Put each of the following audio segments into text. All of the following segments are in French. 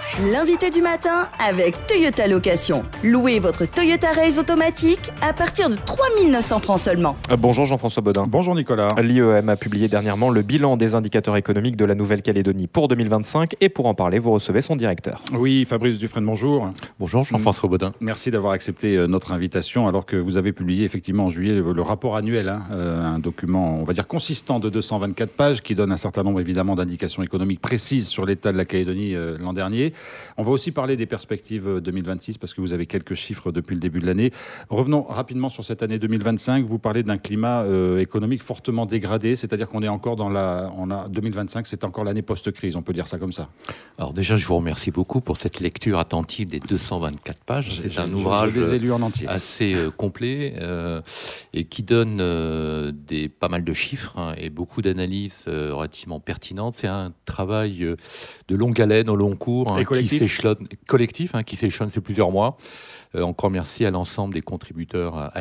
L'invité du matin avec Toyota Location. Louez votre Toyota Race automatique à partir de 3 900 francs seulement. Bonjour Jean-François Bodin. Bonjour Nicolas. L'IEM a publié dernièrement le bilan des indicateurs économiques de la Nouvelle-Calédonie pour 2025 et pour en parler, vous recevez son directeur. Oui, Fabrice Dufresne, bonjour. Bonjour Jean-François Bodin. Merci d'avoir accepté notre invitation alors que vous avez publié effectivement en juillet le rapport annuel, un document on va dire consistant de 224 pages qui donne un certain nombre évidemment d'indications économiques précises sur l'état de la Calédonie l'an dernier. On va aussi parler des perspectives 2026 parce que vous avez quelques chiffres depuis le début de l'année. Revenons rapidement sur cette année 2025. Vous parlez d'un climat économique fortement dégradé, c'est-à-dire qu'on est encore dans 2025, c'est encore l'année post-crise, on peut dire ça comme ça. Alors déjà, je vous remercie beaucoup pour cette lecture attentive des 224 pages. C'est un ouvrage assez complet et qui donne pas mal de chiffres et beaucoup d'analyses relativement pertinentes. C'est un travail de longue haleine, au long cours, collectif, qui s'échelonne sur plusieurs mois. Encore merci à l'ensemble des contributeurs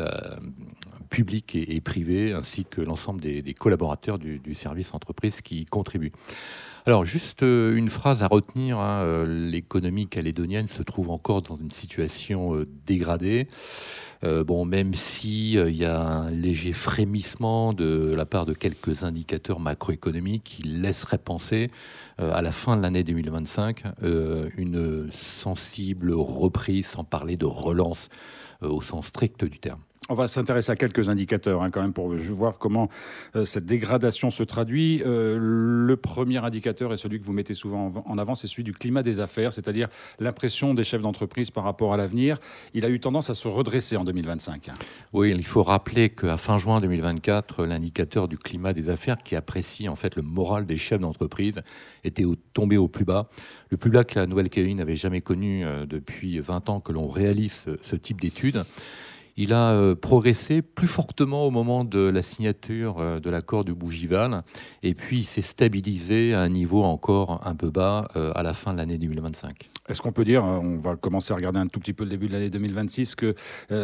publics et privés, ainsi que l'ensemble des collaborateurs du service entreprise qui y contribuent. Alors, juste une phrase à retenir, l'économie calédonienne se trouve encore dans une situation dégradée. Même si il y a un léger frémissement de la part de quelques indicateurs macroéconomiques qui laisseraient penser à la fin de l'année 2025 une sensible reprise, sans parler de relance au sens strict du terme. On va s'intéresser à quelques indicateurs quand même pour voir comment cette dégradation se traduit. Le premier indicateur est celui que vous mettez souvent en avant, c'est celui du climat des affaires, c'est-à-dire l'impression des chefs d'entreprise par rapport à l'avenir. Il a eu tendance à se redresser en 2025. Oui, il faut rappeler qu'à fin juin 2024, l'indicateur du climat des affaires qui apprécie en fait le moral des chefs d'entreprise était tombé au plus bas. Le plus bas que la Nouvelle-Calédonie n'avait jamais connu depuis 20 ans que l'on réalise ce type d'études. Il a progressé plus fortement au moment de la signature de l'accord de Bougival et puis il s'est stabilisé à un niveau encore un peu bas à la fin de l'année 2025. Est-ce qu'on peut dire, on va commencer à regarder un tout petit peu le début de l'année 2026, que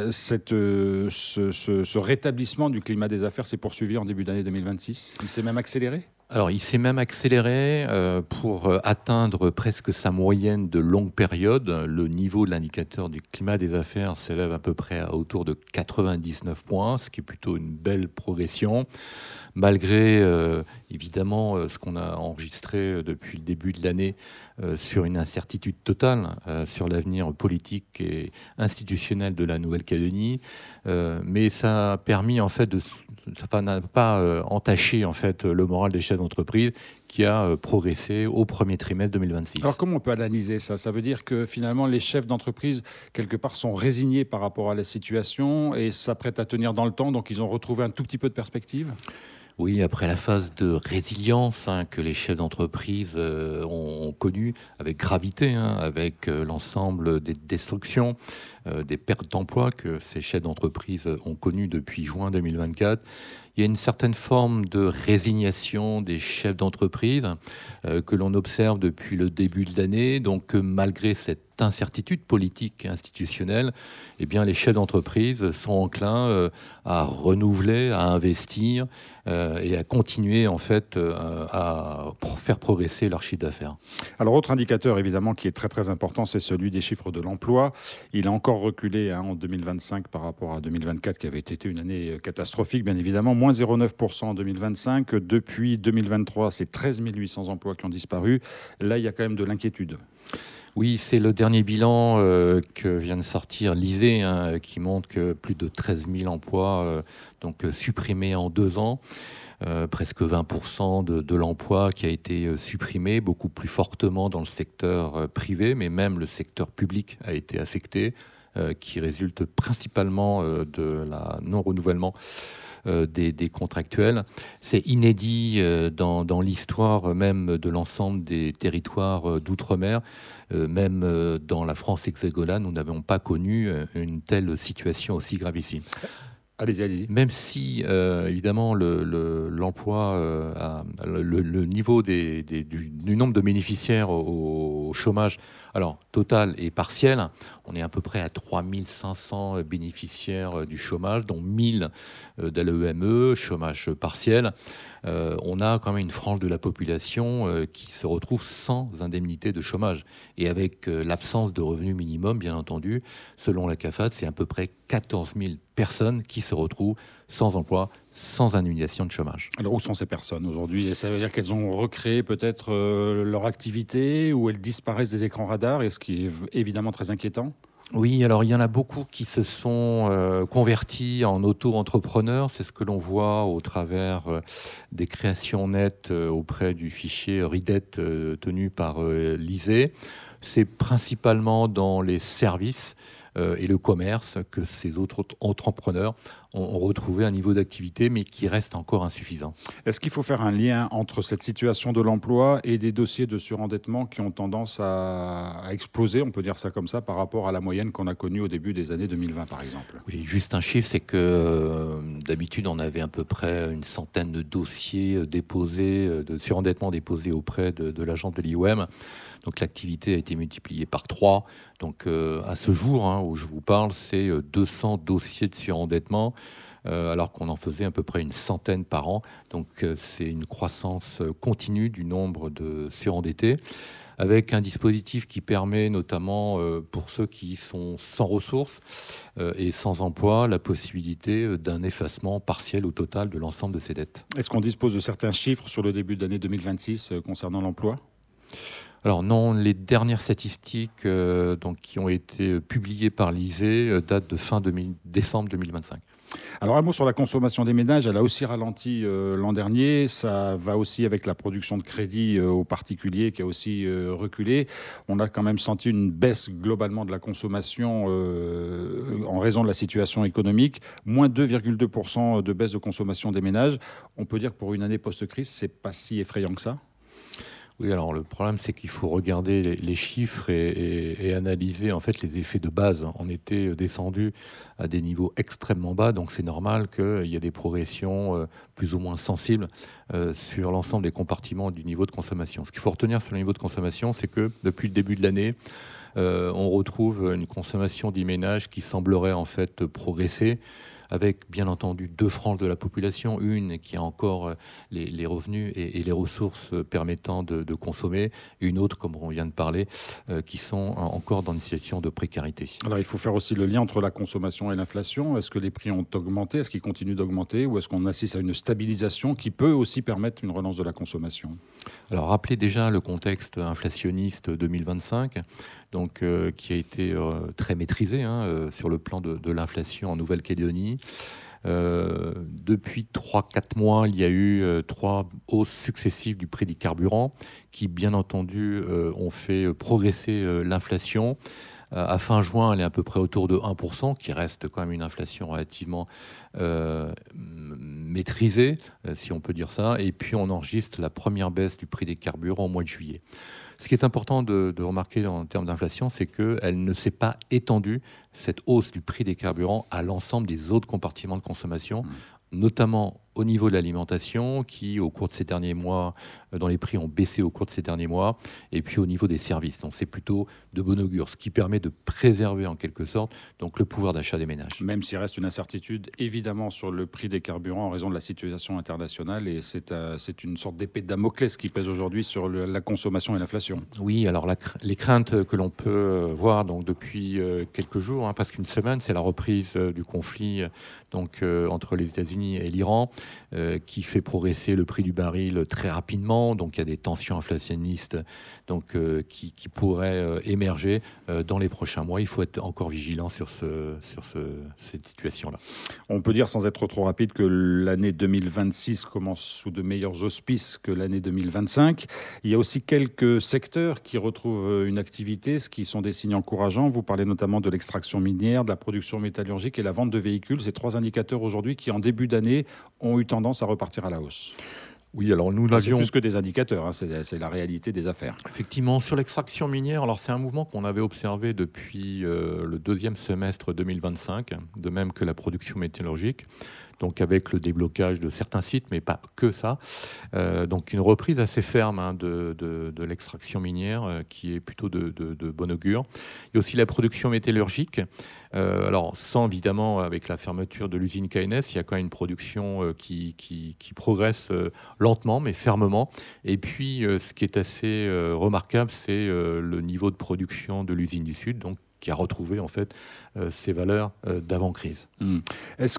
ce rétablissement du climat des affaires s'est poursuivi en début d'année 2026 ? Il s'est même accéléré ? Alors, il s'est même accéléré pour atteindre presque sa moyenne de longue période. Le niveau de l'indicateur du climat des affaires s'élève à peu près à autour de 99 points, ce qui est plutôt une belle progression, malgré évidemment ce qu'on a enregistré depuis le début de l'année sur une incertitude totale sur l'avenir politique et institutionnel de la Nouvelle-Calédonie. Mais ça a permis en fait ça n'a pas entaché en fait le moral des chefs d'entreprise qui a progressé au premier trimestre 2026. Alors comment on peut analyser ça ? Ça veut dire que finalement les chefs d'entreprise quelque part sont résignés par rapport à la situation et s'apprêtent à tenir dans le temps, donc ils ont retrouvé un tout petit peu de perspective ? Oui, après la phase de résilience que les chefs d'entreprise ont connue avec gravité, avec l'ensemble des destructions, des pertes d'emplois que ces chefs d'entreprise ont connues depuis juin 2024, il y a une certaine forme de résignation des chefs d'entreprise que l'on observe depuis le début de l'année. Donc malgré cette incertitude politique et institutionnelle, eh bien, les chefs d'entreprise sont enclins à renouveler, à investir et à continuer en fait à faire progresser leur chiffre d'affaires. Alors autre indicateur évidemment qui est très très important, c'est celui des chiffres de l'emploi. Il a encore reculé en 2025 par rapport à 2024 qui avait été une année catastrophique bien évidemment, moins 0,9% en 2025. Depuis 2023, c'est 13 800 emplois qui ont disparu. Là, il y a quand même de l'inquiétude. Oui, c'est le dernier bilan que vient de sortir l'ISEE, qui montre que plus de 13 000 emplois supprimés en 2 ans. Presque 20% de l'emploi qui a été supprimé, beaucoup plus fortement dans le secteur privé, mais même le secteur public a été affecté, qui résulte principalement de la non-renouvellement des contractuels. C'est inédit dans l'histoire même de l'ensemble des territoires d'outre-mer. Même dans la France hexagonale, nous n'avons pas connu une telle situation aussi gravissime. Allez-y. Même si, évidemment, l'emploi, le niveau du nombre de bénéficiaires au chômage, alors total et partiel, on est à peu près à 3500 bénéficiaires du chômage, dont 1000 d'ALEME, chômage partiel. On a quand même une frange de la population qui se retrouve sans indemnité de chômage. Et avec l'absence de revenu minimum, bien entendu, selon la CAFAD, c'est à peu près 14 000 personnes qui se retrouvent sans emploi, sans indemnisation de chômage. Alors où sont ces personnes aujourd'hui? Ça veut dire qu'elles ont recréé peut-être leur activité ou elles disparaissent des écrans radars, et ce qui est évidemment très inquiétant? Oui, alors il y en a beaucoup qui se sont convertis en auto-entrepreneurs. C'est ce que l'on voit au travers des créations nettes auprès du fichier RIDET tenu par l'ISEE. C'est principalement dans les services et le commerce que ces autres entrepreneurs ont retrouvé un niveau d'activité, mais qui reste encore insuffisant. Est-ce qu'il faut faire un lien entre cette situation de l'emploi et des dossiers de surendettement qui ont tendance à exploser, on peut dire ça comme ça, par rapport à la moyenne qu'on a connue au début des années 2020, par exemple? Oui, juste un chiffre, c'est que d'habitude, on avait à peu près une centaine de dossiers déposés, de surendettement déposés auprès de l'agence de l'IOM. Donc l'activité a été multipliée par 3. Donc à ce jour, où je vous parle, c'est 200 dossiers de surendettement, alors qu'on en faisait à peu près une centaine par an. Donc c'est une croissance continue du nombre de surendettés, avec un dispositif qui permet notamment pour ceux qui sont sans ressources et sans emploi, la possibilité d'un effacement partiel ou total de l'ensemble de ces dettes. Est-ce qu'on dispose de certains chiffres sur le début de l'année 2026 concernant l'emploi ? Alors non, les dernières statistiques qui ont été publiées par l'ISEE datent de fin décembre 2025. Alors un mot sur la consommation des ménages, elle a aussi ralenti l'an dernier, ça va aussi avec la production de crédit aux particuliers qui a aussi reculé. On a quand même senti une baisse globalement de la consommation en raison de la situation économique, moins 2,2% de baisse de consommation des ménages. On peut dire que pour une année post-crise, c'est pas si effrayant que ça? Oui, alors le problème, c'est qu'il faut regarder les chiffres et analyser en fait les effets de base. On était descendu à des niveaux extrêmement bas, donc c'est normal qu'il y ait des progressions plus ou moins sensibles sur l'ensemble des compartiments du niveau de consommation. Ce qu'il faut retenir sur le niveau de consommation, c'est que depuis le début de l'année, on retrouve une consommation des ménages qui semblerait en fait progresser, avec bien entendu deux franges de la population, une qui a encore les revenus et les ressources permettant de consommer, et une autre, comme on vient de parler, qui sont encore dans une situation de précarité. Alors il faut faire aussi le lien entre la consommation et l'inflation. Est-ce que les prix ont augmenté? Est-ce qu'ils continuent d'augmenter? Ou est-ce qu'on assiste à une stabilisation qui peut aussi permettre une relance de la consommation? Alors rappelez déjà le contexte inflationniste 2025, donc, qui a été très maîtrisé sur le plan de l'inflation en Nouvelle-Calédonie. Depuis 3-4 mois, il y a eu 3 hausses successives du prix des carburants qui, bien entendu, ont fait progresser l'inflation. À fin juin, elle est à peu près autour de 1%, qui reste quand même une inflation relativement maîtrisée, si on peut dire ça. Et puis, on enregistre la première baisse du prix des carburants au mois de juillet. Ce qui est important de remarquer en termes d'inflation, c'est qu'elle ne s'est pas étendue, cette hausse du prix des carburants, à l'ensemble des autres compartiments de consommation, notamment au niveau de l'alimentation, qui, au cours de ces derniers mois, dont les prix ont baissé au cours de ces derniers mois, et puis au niveau des services. Donc c'est plutôt de bon augure, ce qui permet de préserver en quelque sorte donc, le pouvoir d'achat des ménages. Même s'il reste une incertitude, évidemment, sur le prix des carburants en raison de la situation internationale, et c'est une sorte d'épée de Damoclès qui pèse aujourd'hui sur la consommation et l'inflation. Oui, alors les craintes que l'on peut voir donc, depuis quelques jours, parce qu'une semaine, c'est la reprise du conflit entre les États-Unis et l'Iran, qui fait progresser le prix du baril très rapidement. Donc il y a des tensions inflationnistes qui pourraient émerger dans les prochains mois. Il faut être encore vigilant sur cette situation-là. On peut dire, sans être trop rapide, que l'année 2026 commence sous de meilleurs auspices que l'année 2025. Il y a aussi quelques secteurs qui retrouvent une activité, ce qui sont des signes encourageants. Vous parlez notamment de l'extraction minière, de la production métallurgique et la vente de véhicules. Ces 3 indicateurs aujourd'hui qui, en début d'année, ont eu tendance à repartir à la hausse. Oui, alors nous l'avions... C'est plus que des indicateurs, hein, c'est la réalité des affaires. Effectivement, sur l'extraction minière, alors c'est un mouvement qu'on avait observé depuis le deuxième semestre 2025, de même que la production métallurgique. Donc avec le déblocage de certains sites, mais pas que ça. Donc une reprise assez ferme de l'extraction minière qui est plutôt de bon augure. Il y a aussi la production métallurgique. Alors sans évidemment avec la fermeture de l'usine KNS, il y a quand même une production qui progresse lentement mais fermement. Et puis ce qui est assez remarquable, c'est le niveau de production de l'usine du Sud, donc qui a retrouvé en fait ses valeurs d'avant-crise. Est-ce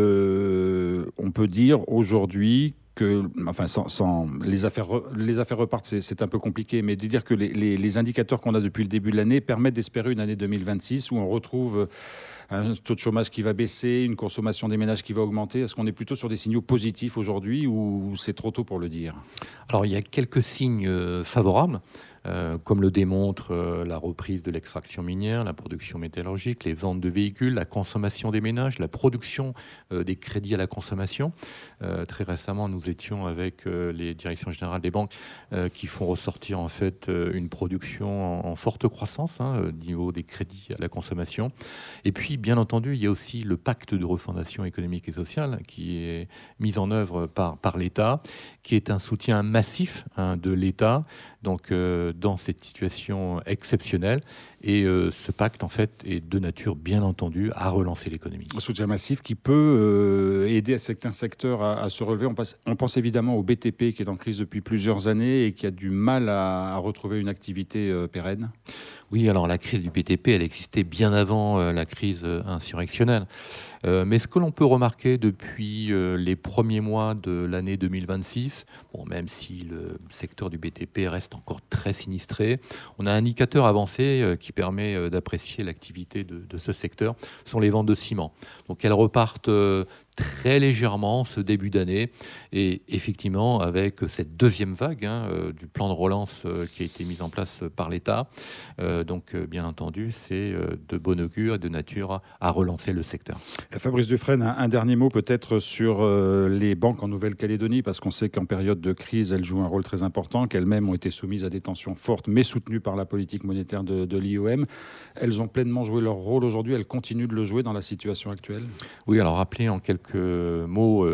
que on peut dire aujourd'hui que, enfin, sans les affaires repartent, c'est un peu compliqué, mais de dire que les indicateurs qu'on a depuis le début de l'année permettent d'espérer une année 2026 où on retrouve un taux de chômage qui va baisser, une consommation des ménages qui va augmenter. Est-ce qu'on est plutôt sur des signaux positifs aujourd'hui ou c'est trop tôt pour le dire? Alors il y a quelques signes favorables. Comme le démontre la reprise de l'extraction minière, la production métallurgique, les ventes de véhicules, la consommation des ménages, la production des crédits à la consommation. Très récemment, nous étions avec les directions générales des banques qui font ressortir en fait une production en forte croissance au niveau des crédits à la consommation. Et puis, bien entendu, il y a aussi le pacte de refondation économique et sociale qui est mis en œuvre par l'État, qui est un soutien massif de l'État. Donc, dans cette situation exceptionnelle. Et ce pacte, en fait, est de nature, bien entendu, à relancer l'économie. Un soutien massif qui peut aider certains secteurs à se relever. On pense évidemment au BTP qui est en crise depuis plusieurs années et qui a du mal à retrouver une activité pérenne. Oui, alors la crise du BTP, elle existait bien avant la crise insurrectionnelle. Mais ce que l'on peut remarquer depuis les premiers mois de l'année 2026, bon, même si le secteur du BTP reste encore très sinistré, on a un indicateur avancé qui permet d'apprécier l'activité de ce secteur, sont les ventes de ciment. Donc elles repartent très légèrement ce début d'année et effectivement avec cette deuxième vague du plan de relance qui a été mise en place par l'État. Donc bien entendu, c'est de bon augure et de nature à relancer le secteur. Fabrice Dufresne, un dernier mot peut-être sur les banques en Nouvelle-Calédonie, parce qu'on sait qu'en période de crise, elles jouent un rôle très important, qu'elles-mêmes ont été soumises à des tensions fortes, mais soutenues par la politique monétaire de l'IOM. Elles ont pleinement joué leur rôle aujourd'hui, elles continuent de le jouer dans la situation actuelle? Oui, alors rappelez en quelques mots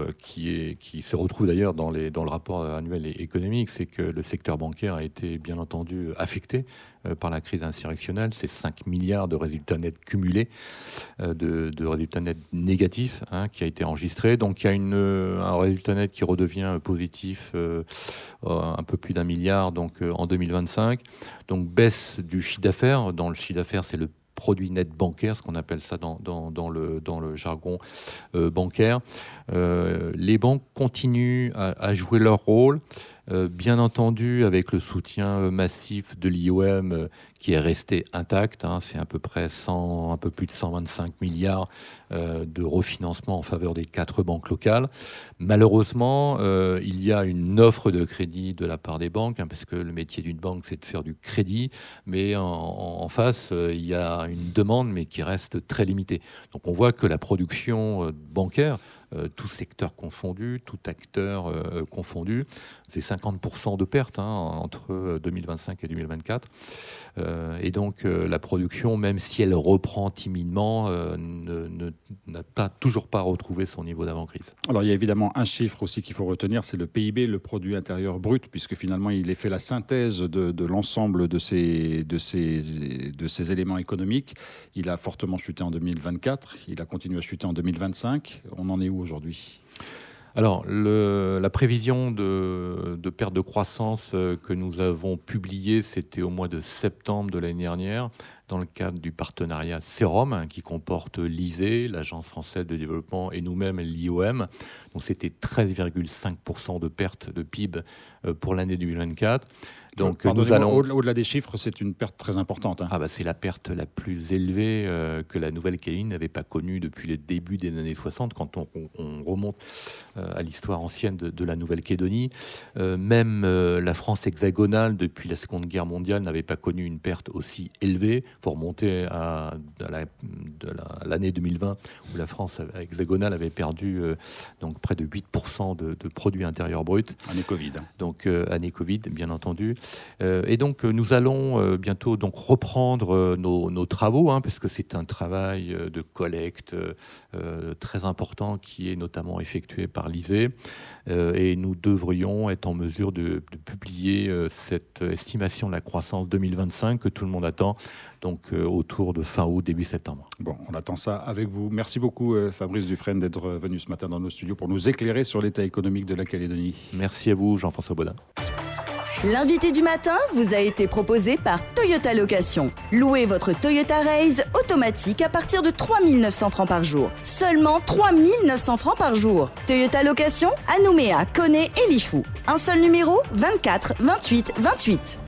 qui se retrouve d'ailleurs dans le rapport annuel économique, c'est que le secteur bancaire a été bien entendu affecté par la crise insurrectionnelle. C'est 5 milliards de résultats nets cumulés, de résultats nets négatifs qui a été enregistré. Donc il y a un résultat net qui redevient positif un peu plus d'1 milliard donc, en 2025. Donc baisse du chiffre d'affaires. Dans le chiffre d'affaires, c'est le produit net bancaire, ce qu'on appelle ça dans le jargon bancaire. Les banques continuent à jouer leur rôle, bien entendu avec le soutien massif de l'IOM qui est resté intact. C'est à peu près un peu plus de 125 milliards de refinancement en faveur des 4 banques locales. Malheureusement, il y a une offre de crédit de la part des banques, parce que le métier d'une banque, c'est de faire du crédit, mais en face, il y a une demande, mais qui reste très limitée. Donc on voit que la production bancaire, tout secteur confondu, tout acteur confondu, c'est 50% de pertes entre 2025 et 2024. Et donc la production, même si elle reprend timidement, n'a toujours pas retrouvé son niveau d'avant-crise. Alors il y a évidemment un chiffre aussi qu'il faut retenir, c'est le PIB, le produit intérieur brut, puisque finalement il est fait la synthèse de l'ensemble de ces éléments économiques. Il a fortement chuté en 2024, il a continué à chuter en 2025. On en est où aujourd'hui ? Alors, la prévision de perte de croissance que nous avons publiée, c'était au mois de septembre de l'année dernière, dans le cadre du partenariat CEROM, qui comporte l'ISE, l'Agence française de développement, et nous-mêmes, l'IOM. Donc, c'était 13,5% de perte de PIB pour l'année 2024. Donc nous allons au-delà des chiffres, c'est une perte très importante. C'est la perte la plus élevée que la Nouvelle-Calédonie n'avait pas connue depuis les débuts des années 60, quand on remonte à l'histoire ancienne de la Nouvelle-Calédonie. Même la France hexagonale, depuis la Seconde Guerre mondiale, n'avait pas connu une perte aussi élevée. Il faut remonter à l'année 2020, où la France hexagonale avait perdu donc près de 8% de produit intérieur brut. Année Covid. Donc année Covid, bien entendu. Et donc nous allons bientôt donc reprendre nos travaux, puisque c'est un travail de collecte très important qui est notamment effectué par l'ISEE. Et nous devrions être en mesure de publier cette estimation de la croissance 2025 que tout le monde attend, donc autour de fin août, début septembre. Bon, on attend ça avec vous. Merci beaucoup Fabrice Dufresne d'être venu ce matin dans nos studios pour nous éclairer sur l'état économique de la Calédonie. Merci à vous, Jean-François Baudin. L'invité du matin vous a été proposé par Toyota Location. Louez votre Toyota Raise automatique à partir de 3 900 francs par jour. Seulement 3 900 francs par jour. Toyota Location à Nouméa, Koné et Lifou. Un seul numéro, 24 28 28.